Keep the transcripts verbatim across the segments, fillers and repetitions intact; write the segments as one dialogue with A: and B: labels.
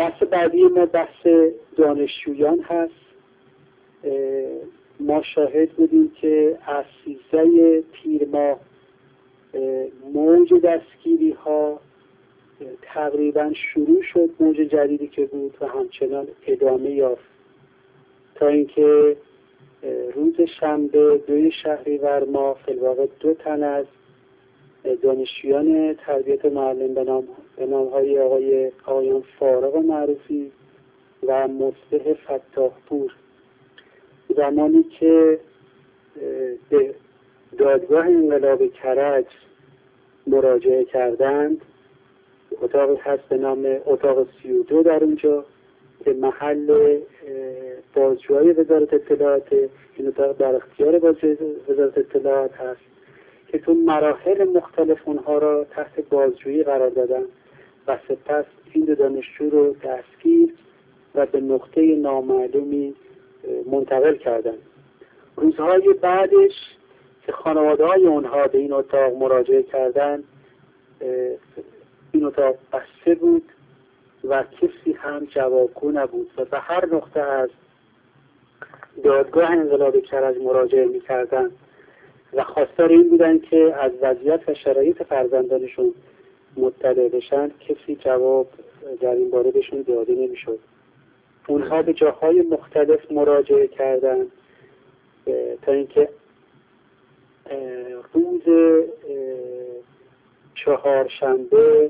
A: بحث بعدی ما بحث دانشجویان هست. ما شاهد بودیم که از سیزده تیر ماه موج دستگیری ها تقریبا شروع شد، موج جدیدی که بود و همچنان ادامه یافت تا اینکه روز شنبه دوی شهریور ما فی الواقع دو تن از دانشجویان تربیت معلم به نام به نام‌های آقای آقایان فارغ معروفی و مصلح فتاحپور زمانی که به دادگاه انقلاب کرج مراجعه کردند، اتاقی هست به نام اتاق سی و دو در اونجا که محل بازجوهای وزارت اطلاعات، این اتاق در اختیار وزارت اطلاعات هست که تو مراحل مختلف اونها را تحت بازجویی قرار دادن و سپس این دو دانشجو رو دستگیر و به نقطه نامعلومی منتقل کردن. روزهای بعدش که خانواده های اونها به این اتاق مراجعه کردن، این اتاق بسته بود و کسی هم جوابگو نبود و به هر نقطه از دادگاه انقلاب کرج مراجعه می‌کردن و خواستار این بودن که از وضعیت و شرایط فرزندانشون مطلع بشن. کسی جواب در این باره بهشون داده نمی‌شد. اونها به جاهای مختلف مراجعه کردن تا اینکه روز چهارشنبه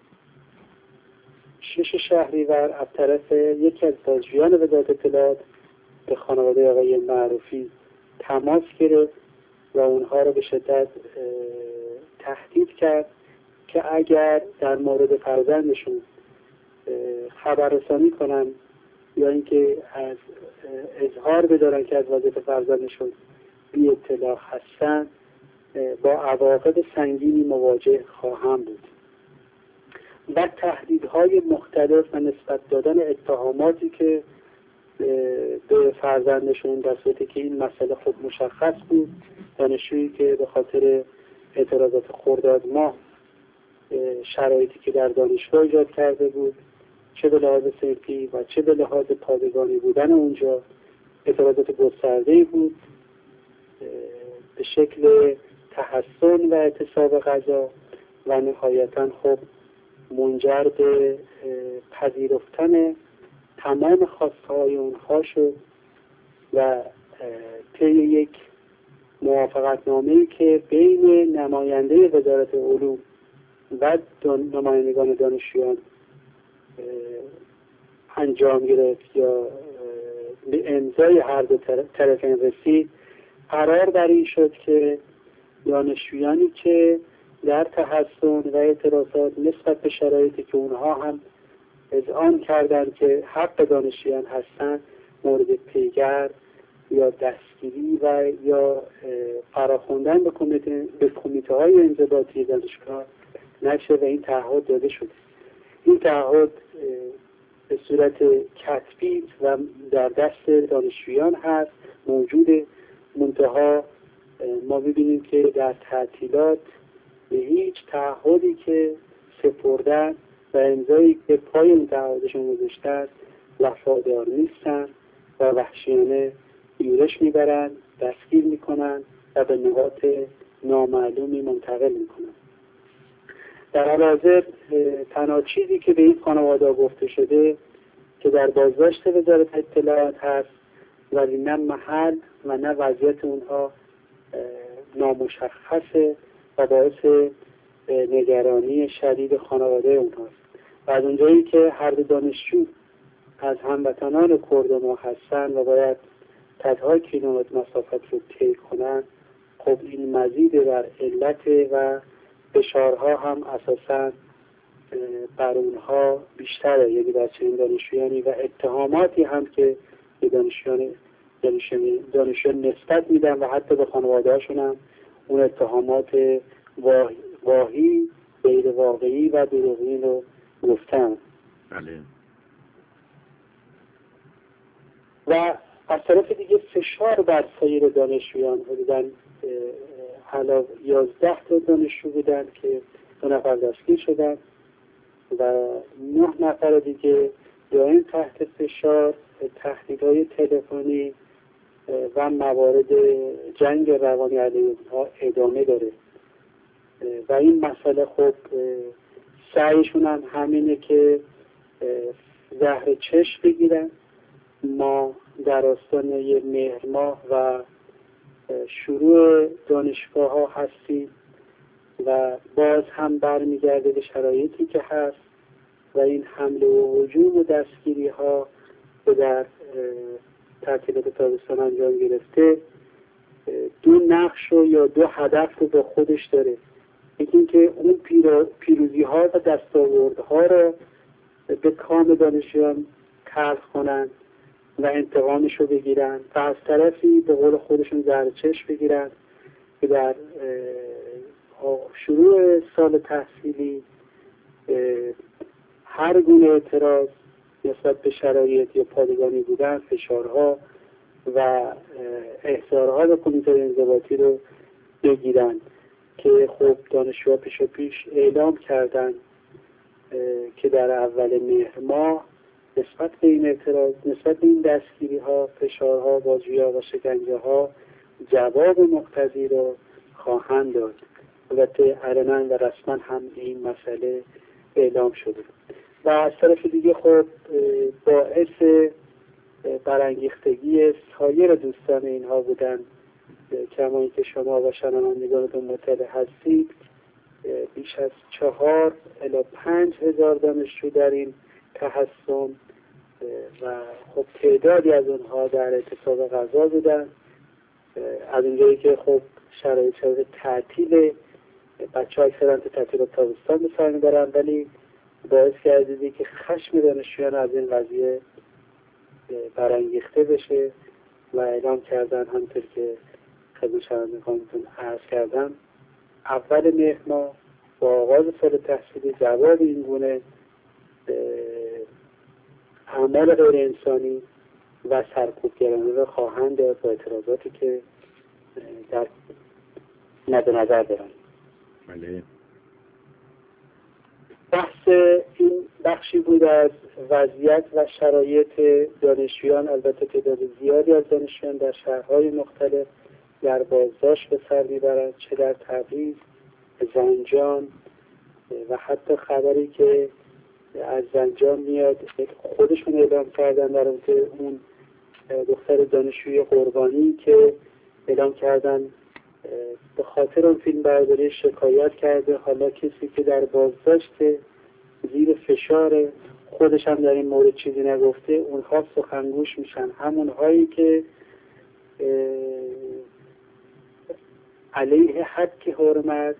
A: شش شهریور از طرف یکی از بازجویان وزارت اطلاعات به خانواده آقای معروفی تماس گرفت و اونها را به شدت تهدید کرد که اگر در مورد فرزندشون خبررسانی کنن یا اینکه از اظهار بدارن که از وضعیت فرزندشون بی اطلاع هستن، با عواقب سنگینی مواجه خواهم بود. و تهدیدهای مختلف و نسبت دادن اتهاماتی که به فرزندشون در صورتی که این مسئله خود مشخص بود. دانشجویی که به خاطر اعتراضات خرداد ماه شرایطی که در دانشگاه ایجاد کرده بود، چه به لحاظ صنفی و چه به لحاظ پادگانی بودن اونجا، اعتراضات گسترده‌ای بود به شکل تحسن و اعتصاب غذا و نهایتاً خب منجر به پذیرفتن تمام خواستهای اونها شد و طی یک موافقتنامه‌ای که بین نماینده وزارت علوم و نمایندگان دانشجویان انجام گرفت یا به امضای هر دو طرفین رسید، قرار بر این شد که دانشجویانی که در تحسن و اعتراضات نسبت به شرایطی که اونها هم اذعان کردند که حق دانشجویان هستند مورد پیگرد یا دستگیری و یا فراخواندن به کمیته به کمیته های انضباطی دانشگاه نشه و این تعهد داده شده. این تعهد به صورت کتبی و در دست دانشجویان هست موجود. منتها ما ببینیم که در تعطیلات به هیچ تعهدی که سپردن و امضایی که پای اون تعهدشون گذاشتن وفادار نیستن و وحشیانه یورش میبرن، دستگیر میکنن و به نقاط نامعلومی منتقل میکنن. در حال حاضر تنها چیزی که به این خانواده گفته شده که در بازداشت وزارت اطلاعات هست، ولی نه محل و نه وضعیت اونها نامشخصه و باعث نگرانی شدید خانواده اونهاست. و از اونجایی که هر دو دانشجو از هموطنان کرد ما هستن و باید صدها کیلومتر مسافت رو طی کنن، خب این مزید بر علت و فشارها هم اساساً بر اونها بیشتره، یعنی بر چنین دانشجویانی و اتهاماتی هم که به دانشجویان دانشجویان نسبت میدن و حتی به خانواده هاشون هم اون اتهامات واهی، غیر واقعی و دروغین رو گفتن.
B: بله.
A: و از طرف دیگه فشار بر سایر دانشجویان بودن. حالا یازده تا دانشجو بودن که دو نفر دستگیر شدن و نه نفر دیگه دائم تحت فشار، تهدیدهای تلفنی و موارد جنگ روانی علیه اونها ادامه داره و این مسئله خب سعیشون هم همینه که زهر چشم بگیرن. ما در آستانه مهر ماه و شروع دانشگاه ها هستیم و باز هم برمیگرده به شرایطی که هست و این حمله و هجوم و دستگیری ها که در تعطیلات تابستان انجام گرفته دو نقش رو یا دو هدف رو با خودش داره. یکی اینکه اون پیروزی ها و دستاوردها رو به کام دانشجویان تلخ کنن و انتقامش رو بگیرن و از طرفی به قول خودشون زهرچشم بگیرن که در شروع سال تحصیلی هر گونه اعتراض نسبت به شرایط یا پادگانی بودن، فشارها و احضارها به کمیته انضباطی رو بگیرن که خب دانشجوها پیش و پیش اعلام کردن که در اول مهر ماه نسبت به این اعتراض، نسبت به این دستگیری ها، فشارها، بازجویی ها و شکنجه ها جواب مقتضی رو خواهند داد. البته علنا و رسما هم این مسئله اعلام شده و از طرف دیگه خب باعث برانگیختگی سایر دوستان اینها بودن. کما اینکه شما و شنوندگانتون مطلع هستید بیش از چهار الی پنج هزار دانشجو در این تحصن و خب تعدادی از اونها در اعتصاب غذا بودن. از اونجایی که خب شرایط شرایط تعطیل بچه ها اکثرا تعطیلات تابستان به سر میبرن، ولی باعث کردیدی که خشم دانشجویان از این قضیه برانگیخته بشه و اعلام کردن همونطور که خدمت شنوندگانتون عرض کردم اول مهر ماه با آغاز سال تحصیلی جواب این گونه اعمال غیر انسانی و سرکوبگرانه رو خواهند داد با اعتراضاتی که در مد نظر دارن.
B: بله.
A: بحث این بخشی بود از وضعیت و شرایط دانشجویان. البته تعداد زیادی از دانشجویان در شهرهای مختلف در بازداشت به سر میبرند، چه در تبریز، زنجان و حتی خبری که از زنجان میاد خودشون اعلام کردن در اون دختر دانشجوی قربانی که اعلام کردن به خاطر اون فیلم برداری شکایت کرده. حالا کسی که در بازداشت زیر فشار خودش هم در این مورد چیزی نگفته، اونها سخنگوش میشن، همونهایی که علیه حد که حرمت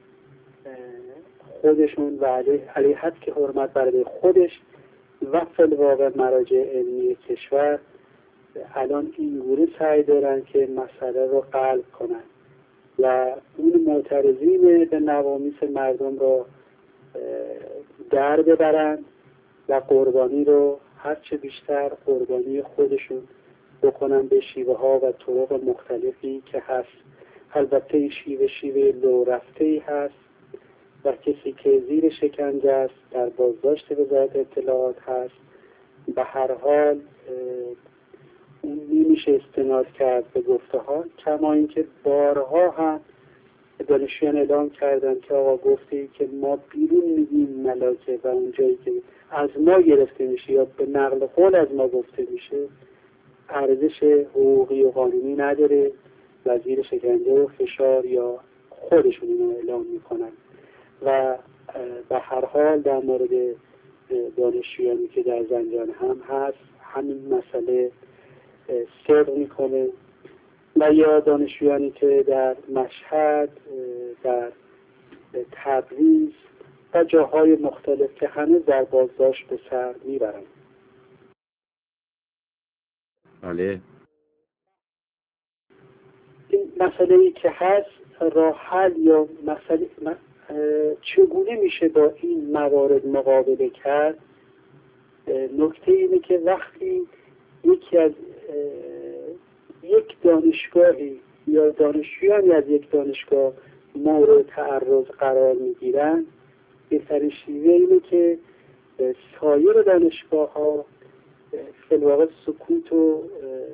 A: خودشون و علیه, علیه حد که حرمت برای خودش و فی‌الواقع مراجع علمی کشور الان این گونه سعی دارن که مسئله رو قلب کنن و اون معترضین به نوامیس مردم رو در ببرن و قربانی رو هرچه بیشتر قربانی خودشون بکنن به شیوه ها و طرق مختلفی که هست. البته این شیوه شیوه لو رفته‌ای هست و کسی که زیر شکنجه است در بازداشت وزارت اطلاعات هست به هر حال اون نمیشه استناد کرد به گفته ها. کما اینکه بارها هم دانشجویان اعلام کردن که آقا گفتی که ما بیرون میگیم ملاکه و اونجایی که از ما گرفته میشه یا به نقل قول از ما گفته میشه ارزش حقوقی و قانونی نداره و زیر شکنجه و فشار یا خودشون اینو اعلام میکنن. و به هر حال در مورد دانشجویانی که در زنجان هم هست همین مسئله صدق میکنه و یا دانشجویانی که در مشهد، در تبریز و جاهای مختلف که هنوز در بازداشت به سر میبرند.
B: بله.
A: این مسئله ای که هست راه حل یا مسئله چگونه میشه با این موارد مقابله کرد، نکته اینه که وقتی یکی از یک دانشگاهی یا دانشجویانی از یک دانشگاه مورد تعرض قرار میگیرن، بهترین شیوه اینه که سایر دانشگاه ها فی الواقع سکوت رو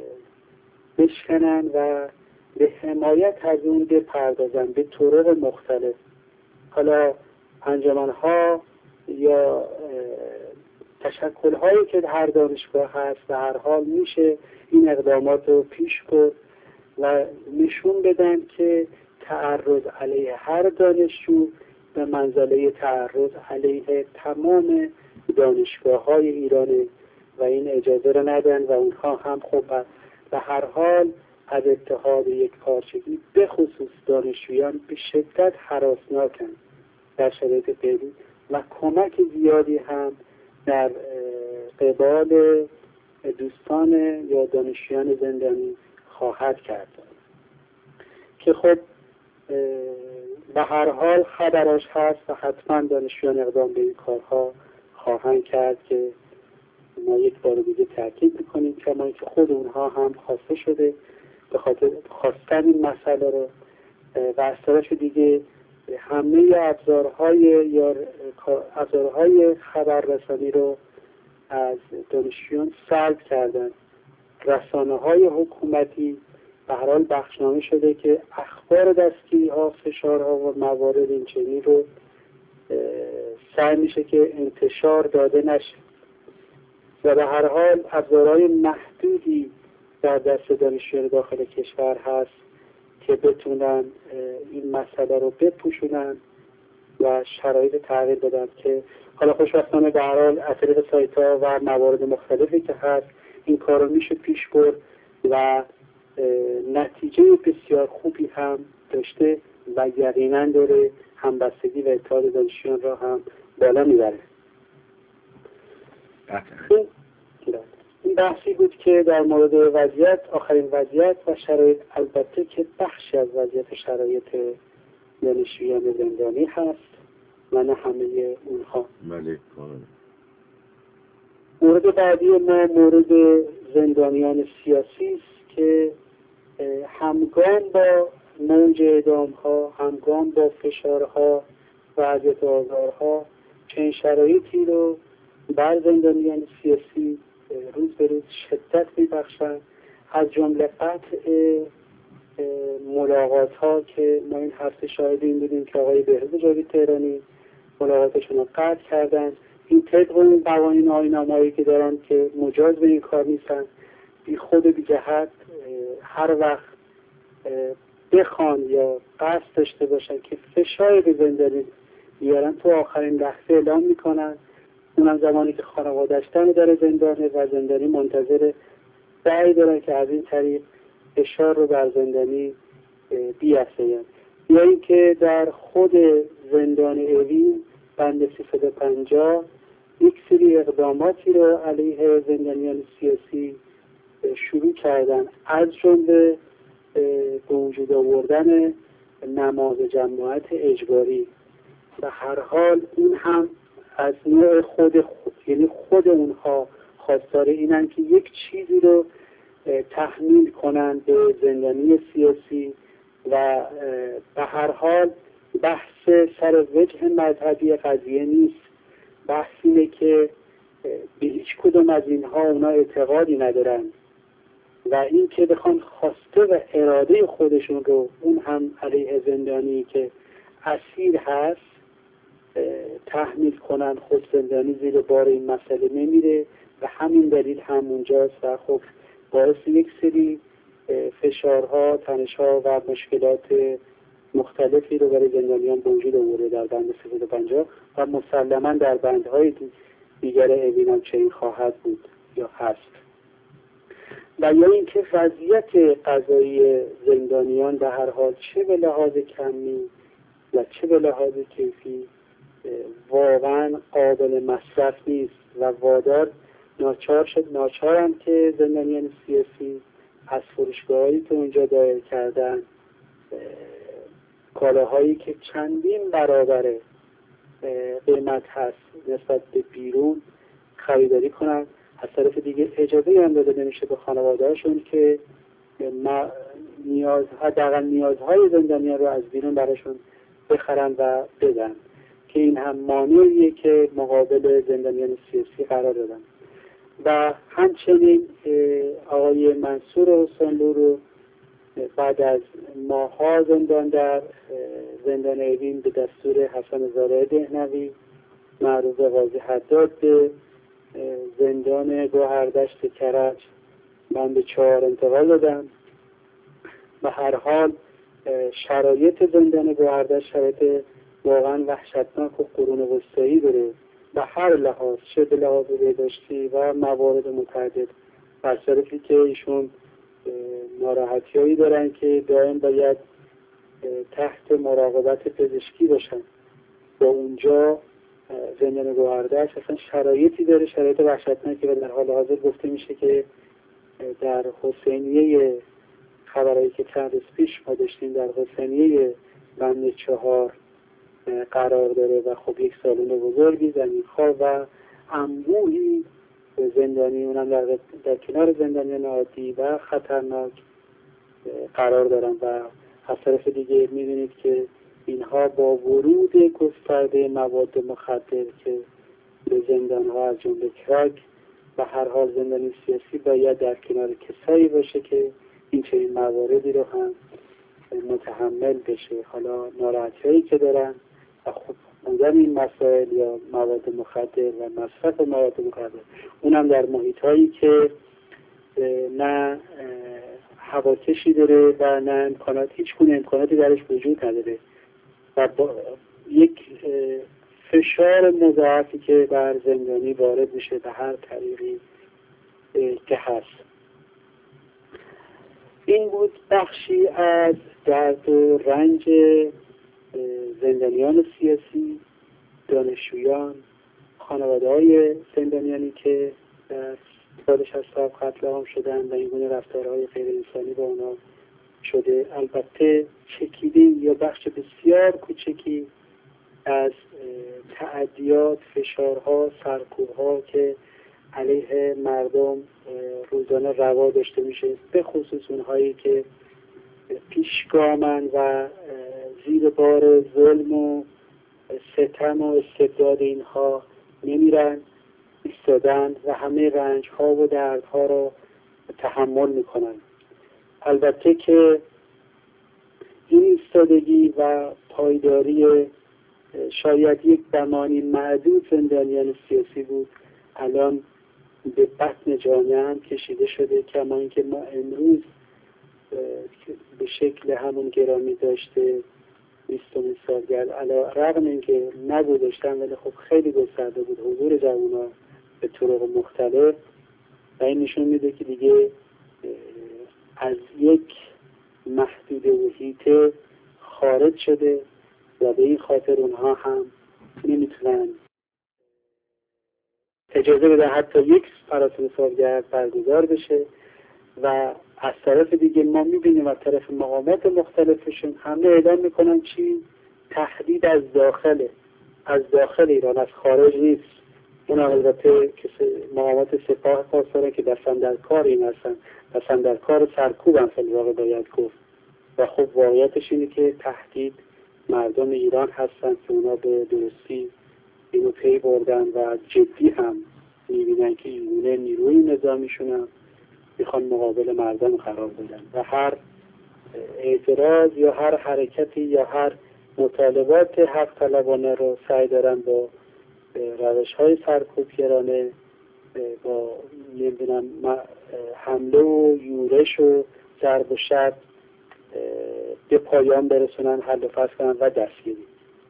A: بشکنن و به حمایت از اون بپردازن به طرق مختلف. حالا انجمن ها یا تشکل هایی که هر دانشگاه هست به هر حال میشه این اقدامات رو پیش برد و نشون بدن که تعرض علیه هر دانشجو به منزله تعرض علیه تمام دانشگاه های ایرانه و این اجازه رو ندن و اونها هم خب به هر حال از اتحاد یک پارچگی به خصوص دانشجویان به شدت هراسناکن در شرایط فعلی و کمک زیادی هم در قبال دوستان یا دانشجویان زندانی خواهد کرد که خب به هر حال خبراش هست و حتما دانشجویان اقدام به این کارها خواهند کرد که ما یک بار دیگه تاکید میکنیم کما اینکه خود اونها هم خواسته شده به خاطر خواستن این مسئله رو و از طرف دیگه همه ابزارهای یا ابزارهای خبررسانی رو از دانشجویان سلب کردن. رسانه‌های حکومتی به هر حال بخشنامه شده که اخبار دستگیری‌ها، فشارها و موارد این چنین رو سعی میشه که انتشار داده نشه و به هر حال ابزارهای محدودی در دست دانشجویان داخل کشور هست که بتونن این مسئله رو بپوشونن و شرایط تغییر بدن که حالا خوشبختانه به هر حال از طریق سایت‌ها و موارد مختلفی که هست این کار رو میشه پیش برد و نتیجه بسیار خوبی هم داشته و یقینا داره همبستگی و اتحاد دانشجویان را هم بالا میبره. این این بحثی بود که در مورد وضعیت، آخرین وضعیت و شرایط، البته که بخشی از وضعیت شرایط دانشجویان زندانی هست و نه همه اونها.
B: بله.
A: مورد بعدی ما مورد زندانیان سیاسی است که همگام با موج اعدام‌ها، همگام با فشارها و اذیت و آزارها چنین شرایطی رو بر زندانیان سیاسی روز به روز شدت می‌بخشند، از جمله قطع ملاقات ها که ما این هفته شاهد این بودیم که آقای بهروز جاوید تهرانی ملاقاتشون رو قطع کردن. این طبق اون قوانین آیین‌نامه‌ای که دارن که مجاز به این کار نیستن، بی خود و بی جهت هر وقت بخوان یا قصد داشته باشن که فشار به زندانی بیارن تو آخرین لحظه اعلام میکنن، اونم زمانی که خانواده‌اش دم در زندانه و زندانی منتظر سعی دارن که از این طریق فشار رو بر زندانی بیافزاین. یا اینکه در خود زندان اوین بند سیصد و پنجاه یک سری اقداماتی رو علیه زندانیان سیاسی شروع کردن، از جمله به وجود آوردن نماز جماعت اجباری. و هر حال این هم از نوع خود, خود یعنی خود اونها خواستار اینن که یک چیزی رو تحمیل کنند به زندانی سیاسی و به هر حال بحث سر وجه مذهبی قضیه نیست. بحث اینه که به هیچ کدوم از اینها اونا اعتقادی ندارن و این که بخوان خواسته و اراده خودشون رو اون هم علیه زندانی که اسیر هست تحمیل کنن، خود زندانی زیر بار این مسئله نمیره و همین دلیل هم اونجاست و خب باعث یک سری فشارها، تنشها و مشکلات مختلفی رو برای زندانیان به وجود آورده در بند سیصد و پنجاه و مسلما در بندهای دیگر اوین هم چنین خواهد بود یا هست. و یا اینکه وضعیت قضایی زندانیان به هر حال چه به لحاظ کمی و چه به لحاظ کیفی واقعا قابل مصرف نیست و وادار ناچار شد ناچارن که زندانیان سیاسی از فروشگاهایی که اونجا دایر کردن کالاهایی که چندین برابر قیمت هست نسبت به بیرون خریداری کنن. از طرف دیگه اجازه هم داده نمیشه به خانواده‌هاشون که نیاز حداقل نیازهای زندانیان رو از بیرون براشون بخرن و بدن. که این هم مانعیه که مقابل زندانیان سیاسی قرار دادن. و همچنین آقای منصور حسینلو رو بعد از ماه‌ها زندان در زندان اوین به دستور حسن زارع دهنوی معروف قاضی حداد به زندان گوهردشت کرج بند چهار انتقال دادن. و هر حال شرایط زندان گوهردشت شرایط واقعا وحشتناک و قرون وسطایی داره به هر لحاظ، چه به لحاظ بهداشتی و موارد متعدد، برصرفی که ایشون ناراحتیایی دارن که دائم باید تحت مراقبت پزشکی باشن. با اونجا زندان گوهردشت اصلا شرایطی داره، شرایط وحشتناکی، و در حال حاضر گفته میشه که در حسینیه خبرهایی که چند روز پیش ما داشتیم در حسینیه بند چهار قرار داره و خب یک سالن بزرگی زمین‌خوار و انبوهی زندانی اونم در, در کنار زندانیان عادی و خطرناک قرار دارن. و از طرف دیگه می‌بینید که اینها با ورود گسترده مواد مخدر که به زندان‌ها از جمله کرک و هر حال زندانی سیاسی باید در کنار کسایی باشه که این چنین مواردی رو هم متحمل بشه. حالا ناراحتی‌هایی که دارن و خب بودن این مسائل یا مواد مخدر و مصرف مواد مخدر، اونم در محیط‌هایی که نه هواکشی داره و نه امکانات، هیچ گونه امکاناتی درش وجود نداره و با یک فشار مضاعفی که بر زندانی وارد میشه به هر طریقی که هست. این بود بخشی از درد و رنج زندانیان سیاسی، دانشجویان، خانواده‌های زندانیانی که در سال شصت و هفت قتل عام شدن و این گونه رفتارهای غیر انسانی با اونا شده. البته چکیده یا بخش بسیار کوچکی از تعدیات، فشارها، سرکوبها که علیه مردم روزانه روا داشته میشه، به خصوص اونهایی که پیشگامن و زیر بار ظلم و ستم و استبداد اینها نمیرن، ایستادن و همه رنج ها و درد ها را تحمل میکنن. البته که این ایستادگی و پایداری شاید یک زمانی معدود زندانیان سیاسی بود، الان به بطن جامعه هم کشیده شده، کما اینکه ما امروز به شکل همون گرامی داشته بیستمین سالگرد علی رغم اینکه نگذاشتن ولی خب خیلی گسترده بود حضور جوان‌ها به طرق مختلف و این نشون میده که دیگه از یک محدوده و حیطه خارج شده و به این خاطر اونها هم نمیتونن اجازه بده حتی یک مراسم سالگرد برگزار بشه. و از طرف دیگه ما میبینیم از طرف مقامات مختلفشون همه اعلام میکنن چی؟ تهدید از داخله، از داخل ایران، از خارج نیست. اون البته مقامات سپاه پاسداران که دستن در کار این هستن، دستن در کار سرکوب هم فی الواقع باید گفت. و خب واقعیتش اینه که تهدید مردم ایران هستن که اونا به درستی اینو پی بردن و جدی هم میبینن که اینگونه نیروی نظامیشون هم میخوان مقابل مردم قرار بدن و هر اعتراض یا هر حرکتی یا هر مطالبات حق طلبانه رو سعی دارن با روش های سرکوبگرانه، با نمیدونم حمله و یورش و ضرب و شب به پایان برسونن، حل و فصل کنن و دستگیری.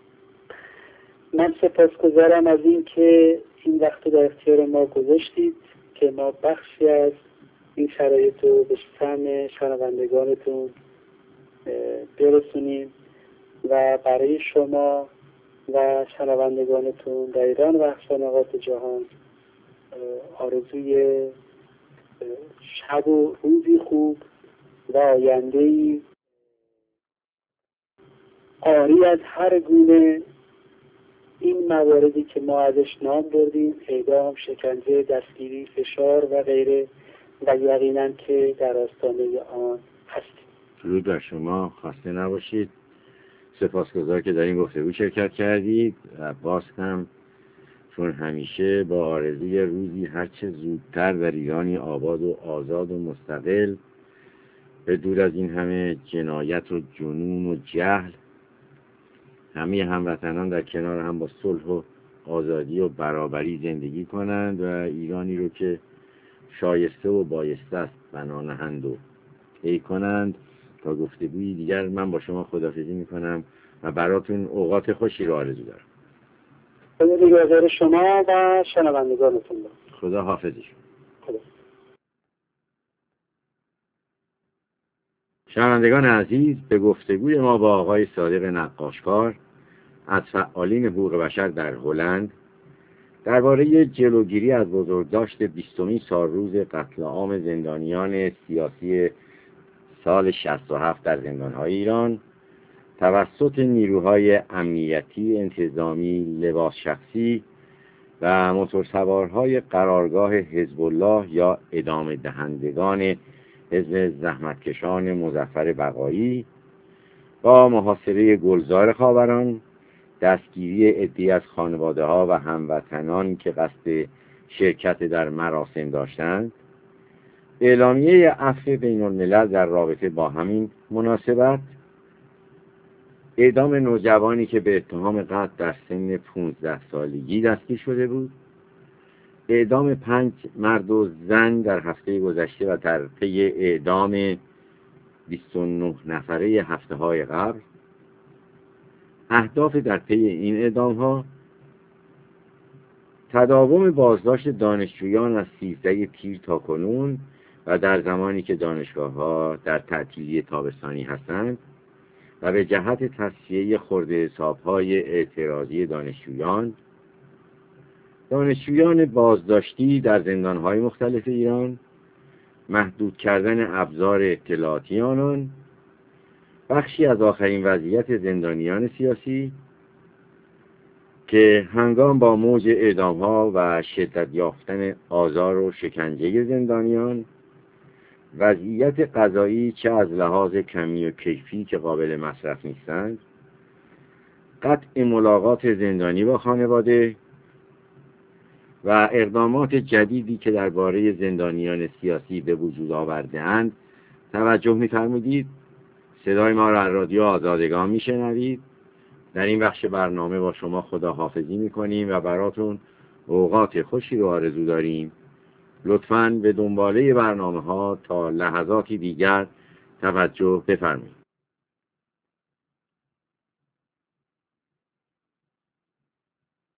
A: من سپاسگزارم از این که این وقت در اختیار ما گذاشتید که ما بخشی از این شرایط رو به سهم شنوندگانتون برسونیم و برای شما و شنوندگانتون در ایران و اقصا نقاط جهان آرزوی شب و روزی خوب و آینده‌ای عاری از هر گونه این مواردی که ما ازش نام بردیم، اعدام، شکنجه، دستگیری، فشار و غیره، و یقیناً که در آستانه آن هستیم.
B: درود بر شما، خسته نباشید. سپاسگزار که در این گفتگو شرکت کردید و باز هم چون همیشه با آرزوی روزی هرچه زودتر در ایرانی آباد و آزاد و مستقل، به دور از این همه جنایت و جنون و جهل، همه هموطنان در کنار هم با صلح و آزادی و برابری زندگی کنند و ایرانی رو که شایسته و بایسته است بنا نهند و طی کنند. تا گفتگویی دیگر من با شما خداحافظی میکنم و براتون اوقات خوشی رو آرزو دارم.
A: خدا نگهدار شما و شنوندگانتون.
B: خدا حافظی.
A: خدا.
B: شنوندگان عزیز، به گفتگوی ما با آقای صادق نقاشکار از فعالین حقوق بشر در هلند درباره جلوگیری از بزرگداشت بیستمین سالروز قتل عام زندانیان سیاسی سال شصت و هفت در زندانهای ایران توسط نیروهای امنیتی، انتظامی، لباس شخصی و موتورسوارهای قرارگاه حزب الله یا ادامه دهندگان حزب زحمتکشان مظفر بقایی با محاصره گلزار خاوران، دستگیری عده‌ای از خانواده‌ها و هموطنان که قصد شرکت در مراسم داشتند، اعلامیه عفو بین الملل در رابطه با همین مناسبت، اعدام نوجوانی که به اتهام قتل در سن پانزده سالگی دستگیر شده بود، اعدام پنج مرد و زن در هفته گذشته و در پی اعدام بیست و نه نفره هفته های قبل. اهداف در پی این اعدام‌ها: تداوم بازداشت دانشجویان از سیزده تیر تا کنون و در زمانی که دانشگاه‌ها در تعطیلی تابستانی هستند و به جهت تصفیه خرده حساب‌های اعتراضی دانشجویان، دانشجویان بازداشتی در زندان‌های مختلف ایران، محدود کردن ابزار اطلاعاتی آنان، بخشی از آخرین وضعیت زندانیان سیاسی که هنگام با موج اعدام‌ها و شدت یافتن آزار و شکنجه زندانیان، وضعیت قضایی چه از لحاظ کمی و کیفی که قابل مصرف نیستند، قطع ملاقات زندانی با خانواده و اقدامات جدیدی که درباره زندانیان سیاسی به وجود آورده‌اند توجه می‌فرمودید. صدای ما را از رادیو آزادگان میشنوید. در این بخش برنامه با شما خداحافظی میکنیم و براتون اوقات خوشی رو آرزو داریم. لطفاً به دنباله برنامه ها تا لحظاتی دیگر توجه بفرمایید.